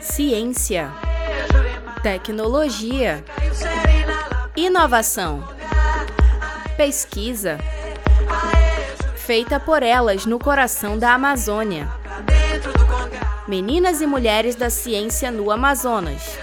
ciência, tecnologia, inovação, pesquisa, feita por elas no coração da Amazônia. Meninas e mulheres da ciência no Amazonas.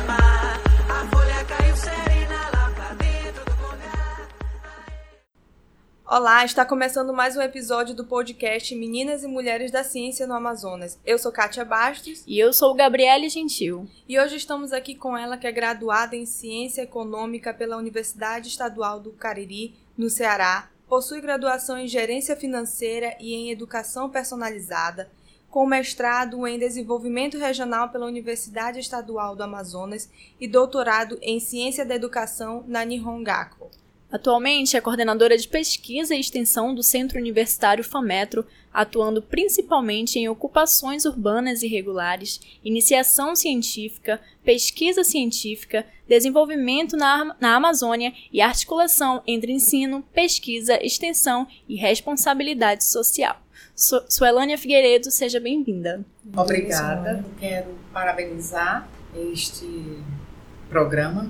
Olá, está começando mais um episódio do podcast Meninas e Mulheres da Ciência no Amazonas. Eu sou Kátia Bastos. E eu sou Gabriele Gentil. E hoje estamos aqui com ela, que é graduada em Ciência Econômica pela Universidade Estadual do Cariri, no Ceará. Possui graduação em Gerência Financeira e em Educação Personalizada, com mestrado em Desenvolvimento Regional pela Universidade Estadual do Amazonas e doutorado em Ciência da Educação na Nihon Gakuo. Atualmente é coordenadora de pesquisa e extensão do Centro Universitário FAMetro, atuando principalmente em ocupações urbanas irregulares, iniciação científica, pesquisa científica, desenvolvimento na Amazônia e articulação entre ensino, pesquisa, extensão e responsabilidade social. Suelânia Figueiredo, seja bem-vinda. Obrigada, quero parabenizar este programa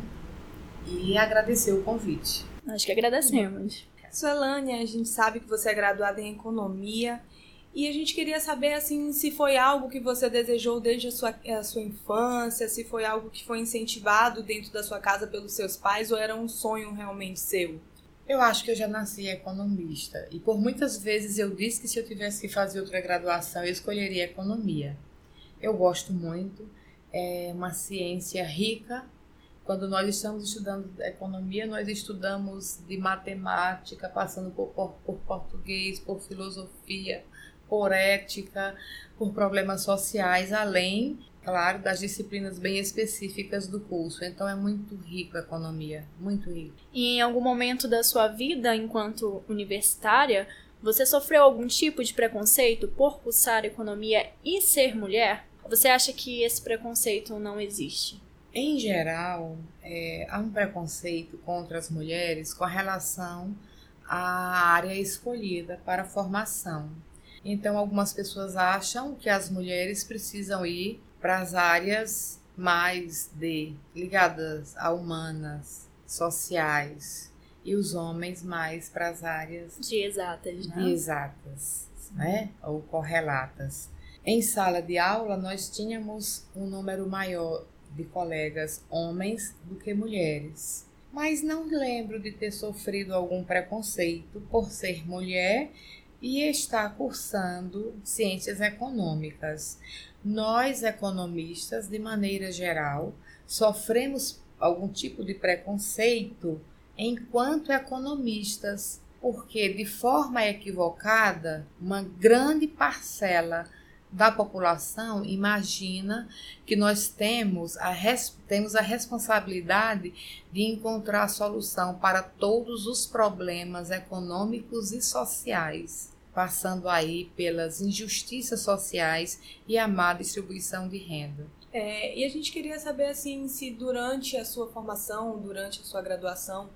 e agradecer o convite. Nós que agradecemos. Suelânia, a gente sabe que você é graduada em Economia e a gente queria saber assim, se foi algo que você desejou desde a sua infância, se foi algo que foi incentivado dentro da sua casa pelos seus pais ou era um sonho realmente seu? Eu acho que eu já nasci economista e por muitas vezes eu disse que se eu tivesse que fazer outra graduação eu escolheria Economia. Eu gosto muito, é uma ciência rica. Quando nós estamos estudando economia, nós estudamos de matemática, passando por português, por filosofia, por ética, por problemas sociais, além, claro, das disciplinas bem específicas do curso. Então é muito rico a economia, muito rico. E em algum momento da sua vida, enquanto universitária, você sofreu algum tipo de preconceito por cursar economia e ser mulher? Você acha que esse preconceito não existe? Em geral, há um preconceito contra as mulheres com relação à área escolhida para a formação. Então, algumas pessoas acham que as mulheres precisam ir para as áreas mais ligadas a humanas, sociais, e os homens mais para as áreas de exatas, né? De exatas, né? Ou correlatas. Em sala de aula, nós tínhamos um número maior de colegas homens do que mulheres. Mas não lembro de ter sofrido algum preconceito por ser mulher e estar cursando ciências econômicas. Nós, economistas, de maneira geral, sofremos algum tipo de preconceito enquanto economistas, porque, de forma equivocada, uma grande parcela da população imagina que nós temos a responsabilidade de encontrar a solução para todos os problemas econômicos e sociais, passando aí pelas injustiças sociais e a má distribuição de renda. E a gente queria saber assim, se durante a sua formação, durante a sua graduação,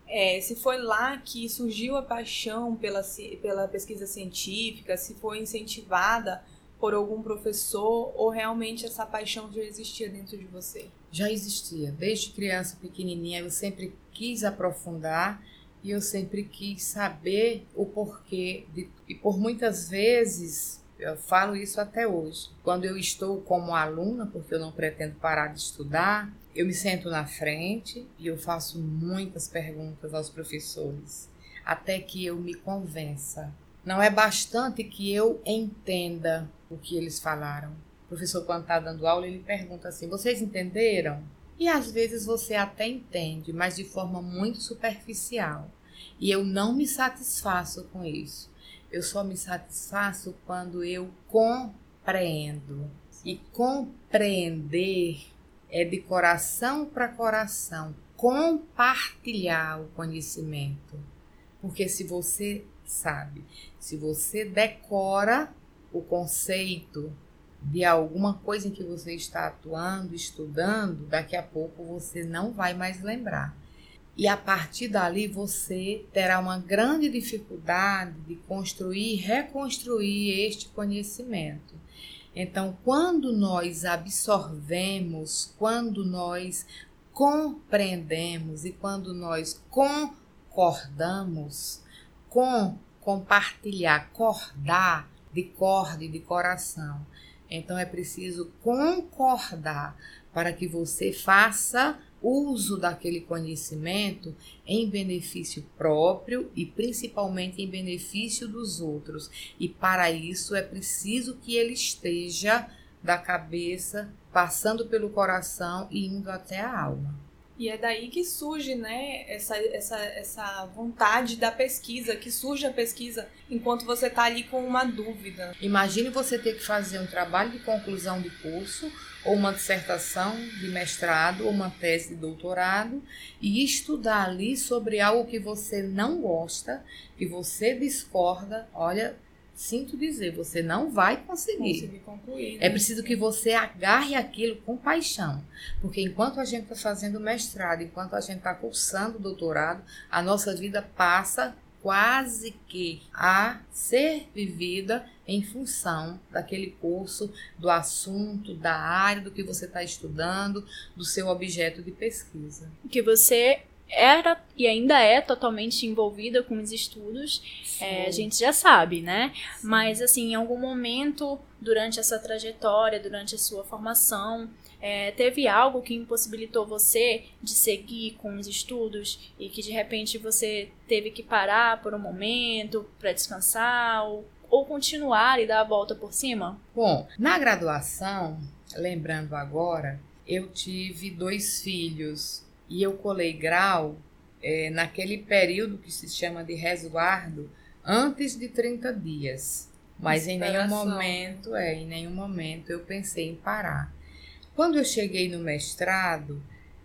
se foi lá que surgiu a paixão pela pesquisa científica, se foi incentivada por algum professor ou realmente essa paixão já existia dentro de você? Já existia. Desde criança pequenininha eu sempre quis aprofundar e eu sempre quis saber o porquê. E por muitas vezes, eu falo isso até hoje, quando eu estou como aluna, porque eu não pretendo parar de estudar, eu me sento na frente e eu faço muitas perguntas aos professores, até que eu me convença. Não é bastante que eu entenda o que eles falaram. O professor, quando está dando aula, ele pergunta assim, vocês entenderam? E às vezes você até entende, mas de forma muito superficial. E eu não me satisfaço com isso. Eu só me satisfaço quando eu compreendo. E compreender é de coração para coração. Compartilhar o conhecimento. Porque se você sabe, se você decora o conceito de alguma coisa em que você está atuando, estudando, daqui a pouco você não vai mais lembrar. E a partir dali você terá uma grande dificuldade de construir e reconstruir este conhecimento. Então, quando nós absorvemos, quando nós compreendemos e quando nós concordamos, compartilhar, acordar de corda e de coração. Então é preciso concordar para que você faça uso daquele conhecimento em benefício próprio e principalmente em benefício dos outros. E para isso é preciso que ele esteja da cabeça, passando pelo coração e indo até a alma. E é daí que surge, né, essa vontade da pesquisa, que surge a pesquisa enquanto você está ali com uma dúvida. Imagine você ter que fazer um trabalho de conclusão de curso, ou uma dissertação de mestrado, ou uma tese de doutorado, e estudar ali sobre algo que você não gosta, que você discorda. Olha, sinto dizer, você não vai conseguir concluir. É preciso que você agarre aquilo com paixão, porque enquanto a gente está fazendo mestrado, enquanto a gente está cursando doutorado, a nossa vida passa quase que a ser vivida em função daquele curso, do assunto, da área, do que você está estudando, do seu objeto de pesquisa. Que você era e ainda é totalmente envolvida com os estudos, a gente já sabe, né? Sim. Mas, assim, em algum momento, durante essa trajetória, durante a sua formação, teve algo que impossibilitou você de seguir com os estudos e que, de repente, você teve que parar por um momento para descansar ou continuar e dar a volta por cima? Bom, na graduação, lembrando agora, eu tive 2 filhos. E eu colei grau naquele período que se chama de resguardo antes de 30 dias. Mas em nenhum momento eu pensei em parar. Quando eu cheguei no mestrado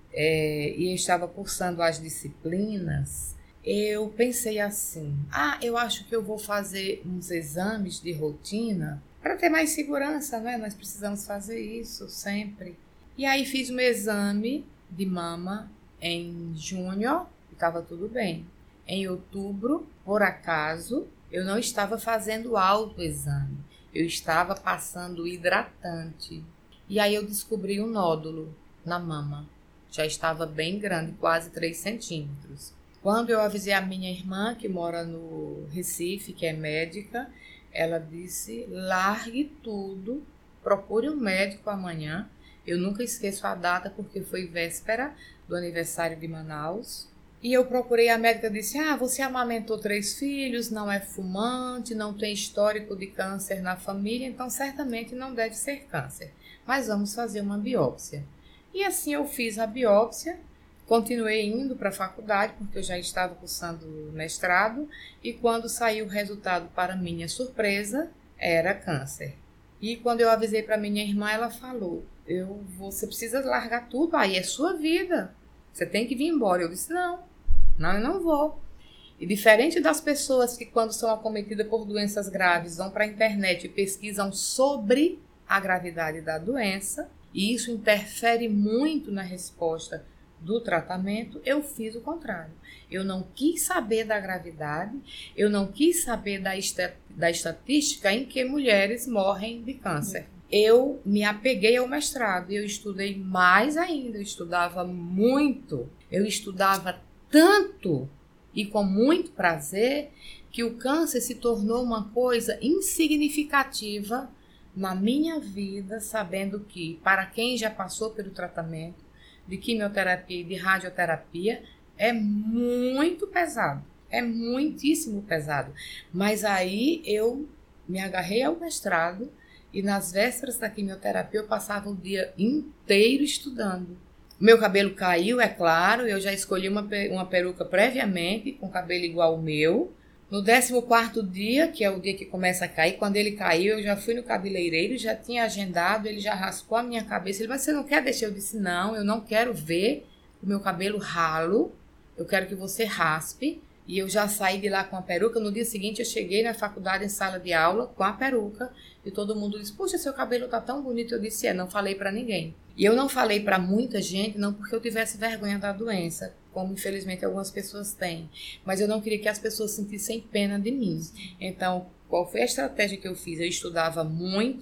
e estava cursando as disciplinas, eu pensei assim, eu acho que eu vou fazer uns exames de rotina para ter mais segurança, né? Nós precisamos fazer isso sempre. E aí fiz um exame de mama em junho, estava tudo bem. Em outubro, por acaso, eu não estava fazendo autoexame, eu estava passando hidratante. E aí eu descobri um nódulo na mama, já estava bem grande, quase 3 centímetros. Quando eu avisei a minha irmã, que mora no Recife, que é médica, ela disse, largue tudo, procure um médico amanhã. Eu nunca esqueço a data porque foi véspera do aniversário de Manaus. E eu procurei a médica, disse, você amamentou 3 filhos, não é fumante, não tem histórico de câncer na família, então certamente não deve ser câncer. Mas vamos fazer uma biópsia. E assim eu fiz a biópsia, continuei indo para a faculdade, porque eu já estava cursando mestrado, e quando saiu o resultado, para minha surpresa, era câncer. E quando eu avisei para minha irmã, ela falou, você precisa largar tudo, aí é sua vida, você tem que vir embora. Eu disse, não, eu não vou. E diferente das pessoas que quando são acometidas por doenças graves, vão para a internet e pesquisam sobre a gravidade da doença, e isso interfere muito na resposta do tratamento, eu fiz o contrário. Eu não quis saber da gravidade, eu não quis saber da estatística em que mulheres morrem de câncer. Eu me apeguei ao mestrado e eu estudei mais ainda, eu estudava muito, eu estudava tanto e com muito prazer que o câncer se tornou uma coisa insignificativa na minha vida, sabendo que para quem já passou pelo tratamento de quimioterapia e de radioterapia é muito pesado, é muitíssimo pesado. Mas aí eu me agarrei ao mestrado e nas vésperas da quimioterapia eu passava o dia inteiro estudando. Meu cabelo caiu, é claro, eu já escolhi uma peruca previamente, com cabelo igual ao meu. No 14º dia, que é o dia que começa a cair, quando ele caiu, eu já fui no cabeleireiro, já tinha agendado, ele já raspou a minha cabeça. Ele, mas você não quer deixar? Eu disse, não, eu não quero ver o meu cabelo ralo, eu quero que você raspe. E eu já saí de lá com a peruca. No dia seguinte eu cheguei na faculdade em sala de aula com a peruca e todo mundo disse, puxa, seu cabelo tá tão bonito. Eu disse, não falei pra ninguém. E eu não falei pra muita gente, não porque eu tivesse vergonha da doença, como infelizmente algumas pessoas têm, mas eu não queria que as pessoas sentissem pena de mim. Então, qual foi a estratégia que eu fiz? Eu estudava muito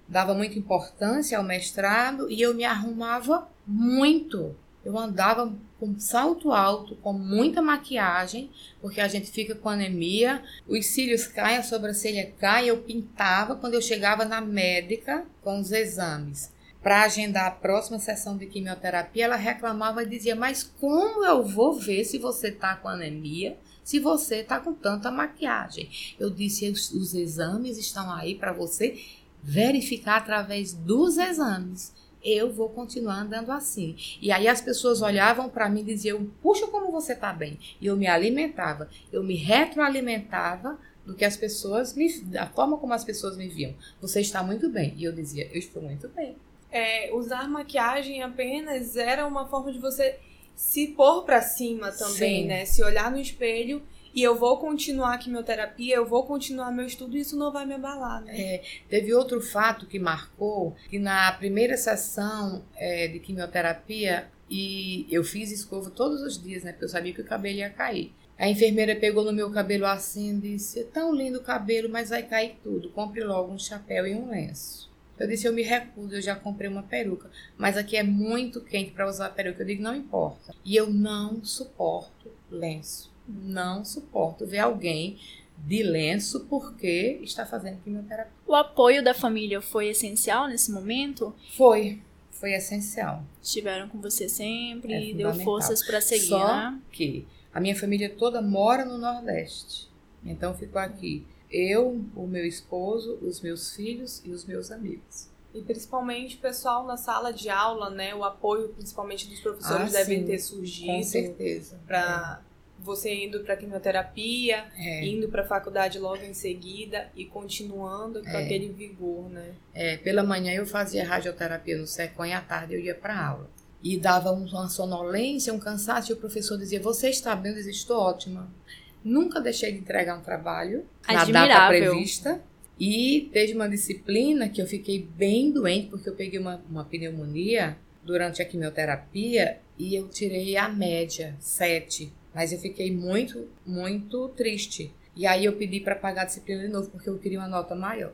dava muita importância ao mestrado e eu me arrumava muito. Eu andava com salto alto, com muita maquiagem, porque a gente fica com anemia, os cílios caem, a sobrancelha cai, eu pintava quando eu chegava na médica com os exames. Para agendar a próxima sessão de quimioterapia, ela reclamava e dizia, mas como eu vou ver se você está com anemia, se você está com tanta maquiagem? Eu disse, os exames estão aí para você verificar através dos exames. Eu vou continuar andando assim. E aí as pessoas olhavam para mim e diziam, puxa, como você está bem. E eu me alimentava, eu me retroalimentava do que as pessoas, da forma como as pessoas me viam. Você está muito bem. E eu dizia, eu estou muito bem. Usar maquiagem apenas era uma forma de você se pôr pra cima também, Sim. né? Se olhar no espelho e eu vou continuar a quimioterapia, eu vou continuar meu estudo e isso não vai me abalar, né? Teve outro fato que marcou, que na primeira sessão de quimioterapia, e eu fiz escova todos os dias, né? Porque eu sabia que o cabelo ia cair. A enfermeira pegou no meu cabelo assim e disse, é tão lindo o cabelo, mas vai cair tudo, compre logo um chapéu e um lenço. Eu disse, eu me recuso, eu já comprei uma peruca, mas aqui é muito quente para usar a peruca. Eu digo, não importa. E eu não suporto lenço. Não suporto ver alguém de lenço porque está fazendo quimioterapia. O apoio da família foi essencial nesse momento? Foi essencial. Estiveram com você sempre, É deu fundamental. forças para seguir, Só né? que a minha família toda mora no Nordeste. Então ficou aqui eu, o meu esposo, os meus filhos e os meus amigos. E principalmente o pessoal na sala de aula, né? O apoio principalmente dos professores devem sim, ter surgido. Com certeza. Para você indo para quimioterapia, indo para a faculdade logo em seguida e continuando com aquele vigor, né? Pela manhã eu fazia radioterapia no SECOM e à tarde eu ia para aula. E dava uma sonolência, um cansaço, e o professor dizia, você está bem? Eu dizia, estou ótima. Nunca deixei de entregar um trabalho na data prevista. E teve uma disciplina que eu fiquei bem doente, porque eu peguei uma pneumonia durante a quimioterapia e eu tirei a média, 7. Mas eu fiquei muito, muito triste. E aí eu pedi para pagar a disciplina de novo, porque eu queria uma nota maior.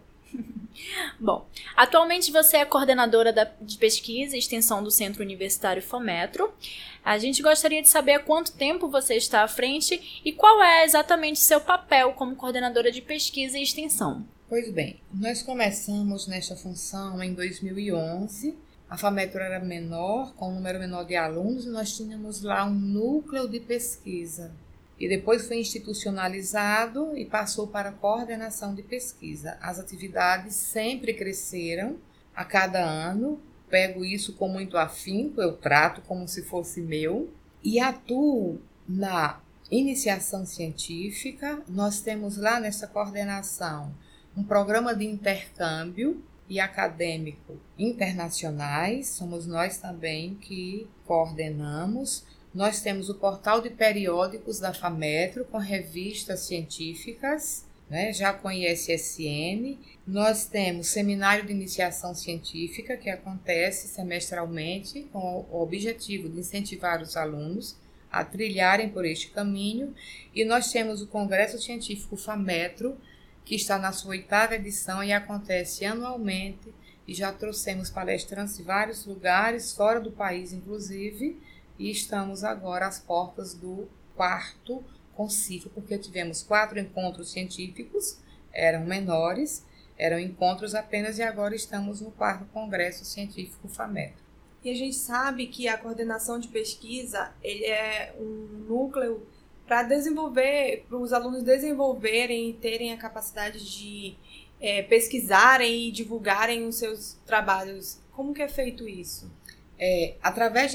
Bom, atualmente você é coordenadora de pesquisa e extensão do Centro Universitário FAMetro. A gente gostaria de saber há quanto tempo você está à frente e qual é exatamente seu papel como coordenadora de pesquisa e extensão. Pois bem, nós começamos nesta função em 2011. A FAMetro era menor, com um número menor de alunos, e nós tínhamos lá um núcleo de pesquisa. E depois foi institucionalizado e passou para a coordenação de pesquisa. As atividades sempre cresceram a cada ano. Pego isso com muito afinco, eu trato como se fosse meu. E atuo na iniciação científica. Nós temos lá nessa coordenação um programa de intercâmbio e acadêmico internacionais. Somos nós também que coordenamos. Nós temos o portal de periódicos da FAMetro com revistas científicas, né, já com ISSN. Nós temos seminário de iniciação científica, que acontece semestralmente com o objetivo de incentivar os alunos a trilharem por este caminho. E nós temos o Congresso Científico FAMetro, que está na sua 8ª edição e acontece anualmente. E já trouxemos palestrantes de vários lugares, fora do país inclusive, e estamos agora às portas do 4º concílio, porque tivemos 4 encontros científicos, eram menores, eram encontros apenas, e agora estamos no 4º Congresso Científico FAMetro. E a gente sabe que a coordenação de pesquisa ele é um núcleo para desenvolver, para os alunos desenvolverem e terem a capacidade de pesquisarem e divulgarem os seus trabalhos. Como que é feito isso? Através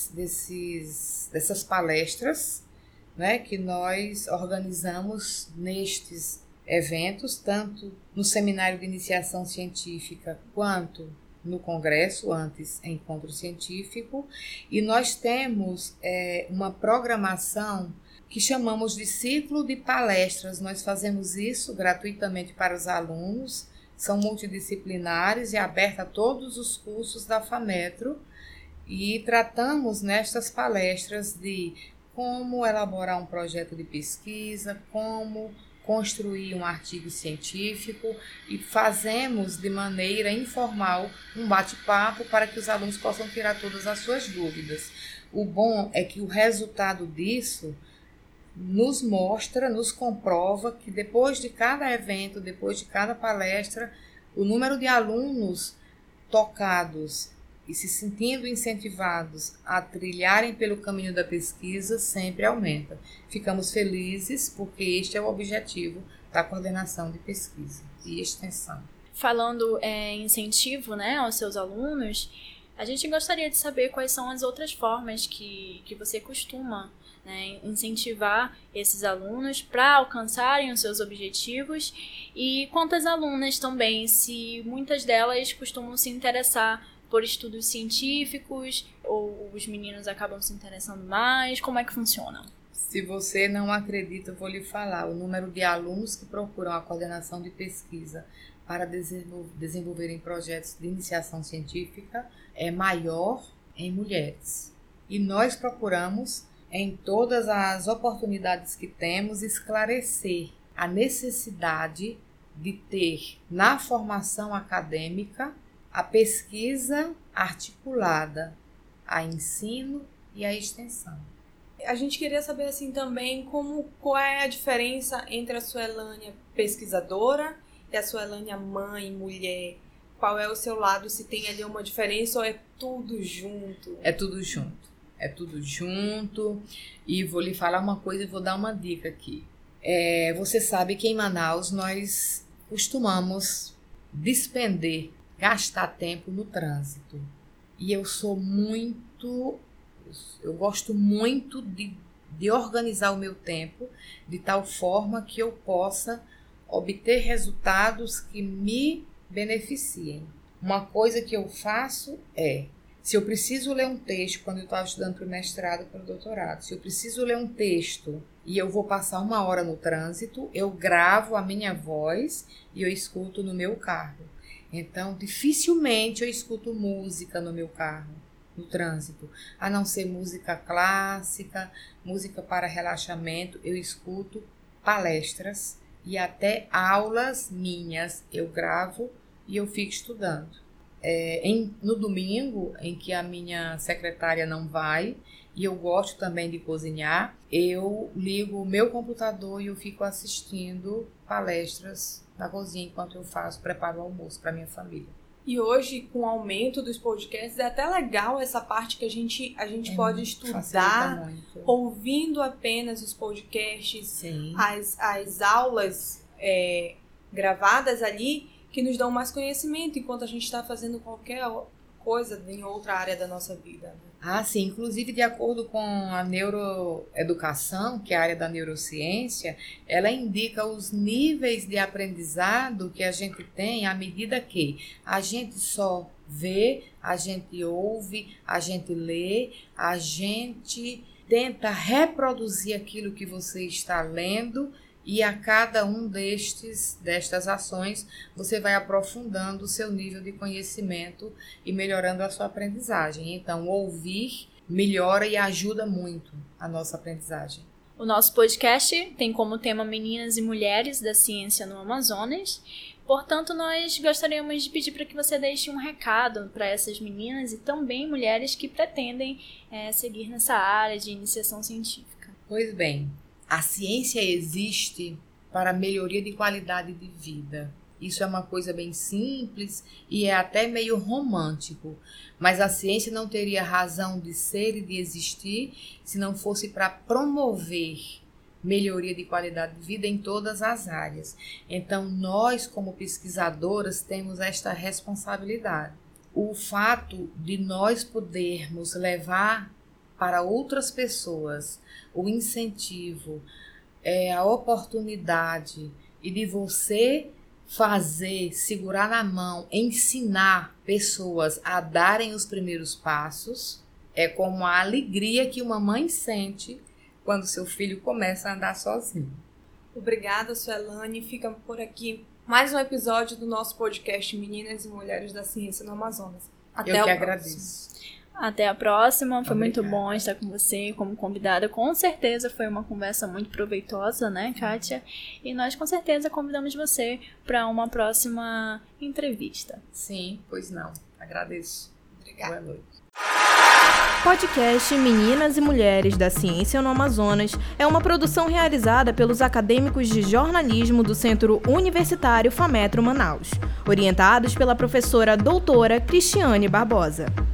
dessas palestras, né, que nós organizamos nestes eventos, tanto no seminário de iniciação científica quanto no congresso, antes encontro científico, e nós temos uma programação que chamamos de ciclo de palestras. Nós fazemos isso gratuitamente para os alunos, são multidisciplinares e aberta a todos os cursos da FAMetro, e tratamos nestas palestras de como elaborar um projeto de pesquisa, como construir um artigo científico e fazemos de maneira informal um bate-papo para que os alunos possam tirar todas as suas dúvidas. O bom é que o resultado disso nos mostra, nos comprova que depois de cada evento, depois de cada palestra, o número de alunos tocados e se sentindo incentivados a trilharem pelo caminho da pesquisa sempre aumenta. Ficamos felizes porque este é o objetivo da coordenação de pesquisa e extensão. Falando em incentivo, né, aos seus alunos, a gente gostaria de saber quais são as outras formas que você costuma, né, incentivar esses alunos para alcançarem os seus objetivos e quantas alunas também, se muitas delas costumam se interessar por estudos científicos ou os meninos acabam se interessando mais, como é que funciona? Se você não acredita, eu vou lhe falar, o número de alunos que procuram a coordenação de pesquisa para desenvolverem projetos de iniciação científica é maior em mulheres. E nós procuramos, em todas as oportunidades que temos, esclarecer a necessidade de ter na formação acadêmica a pesquisa articulada, a ensino e a extensão. A gente queria saber assim também qual é a diferença entre a Suelânia pesquisadora e a Suelânia mãe, mulher. Qual é o seu lado, se tem ali uma diferença ou é tudo junto? É tudo junto. É tudo junto. E vou lhe falar uma coisa e vou dar uma dica aqui. Você sabe que em Manaus nós costumamos gastar tempo no trânsito. E eu gosto muito de organizar o meu tempo de tal forma que eu possa obter resultados que me beneficiem. Uma coisa que eu faço se eu preciso ler um texto quando eu estava estudando para o mestrado e para o doutorado, se eu preciso ler um texto e eu vou passar 1 hora no trânsito, eu gravo a minha voz e eu escuto no meu carro. Então, dificilmente eu escuto música no meu carro, no trânsito. A não ser música clássica, música para relaxamento, eu escuto palestras e até aulas minhas eu gravo e eu fico estudando. No domingo, em que a minha secretária não vai, e eu gosto também de cozinhar, eu ligo o meu computador e eu fico assistindo palestras na cozinha enquanto eu preparo o almoço para minha família. E hoje, com o aumento dos podcasts, é até legal essa parte que a gente pode estudar ouvindo apenas os podcasts, sim, as aulas gravadas ali, que nos dão mais conhecimento enquanto a gente está fazendo qualquer coisa em outra área da nossa vida. Ah, sim. Inclusive, de acordo com a neuroeducação, que é a área da neurociência, ela indica os níveis de aprendizado que a gente tem à medida que a gente só vê, a gente ouve, a gente lê, a gente tenta reproduzir aquilo que você está lendo. E a cada um destas ações, você vai aprofundando o seu nível de conhecimento e melhorando a sua aprendizagem. Então, ouvir melhora e ajuda muito a nossa aprendizagem. O nosso podcast tem como tema Meninas e Mulheres da Ciência no Amazonas. Portanto, nós gostaríamos de pedir para que você deixe um recado para essas meninas e também mulheres que pretendem seguir nessa área de iniciação científica. Pois bem, a ciência existe para a melhoria de qualidade de vida. Isso é uma coisa bem simples e é até meio romântico. Mas a ciência não teria razão de ser e de existir se não fosse para promover melhoria de qualidade de vida em todas as áreas. Então, nós, como pesquisadoras, temos esta responsabilidade. O fato de nós podermos levar para outras pessoas o incentivo, a oportunidade e de você segurar na mão, ensinar pessoas a darem os primeiros passos, é como a alegria que uma mãe sente quando seu filho começa a andar sozinho. Obrigada, Suelane. Fica por aqui mais um episódio do nosso podcast Meninas e Mulheres da Ciência no Amazonas. Até o próximo. Agradeço. Até a próxima, foi Obrigada. muito bom estar com você como convidada. Com certeza foi uma conversa muito proveitosa, né, Kátia? E nós com certeza convidamos você para uma próxima entrevista. Sim, pois não. Agradeço. Obrigada. Boa noite. Podcast Meninas e Mulheres da Ciência no Amazonas é uma produção realizada pelos acadêmicos de jornalismo do Centro Universitário FAMETRO Manaus, orientados pela professora doutora Cristiane Barbosa.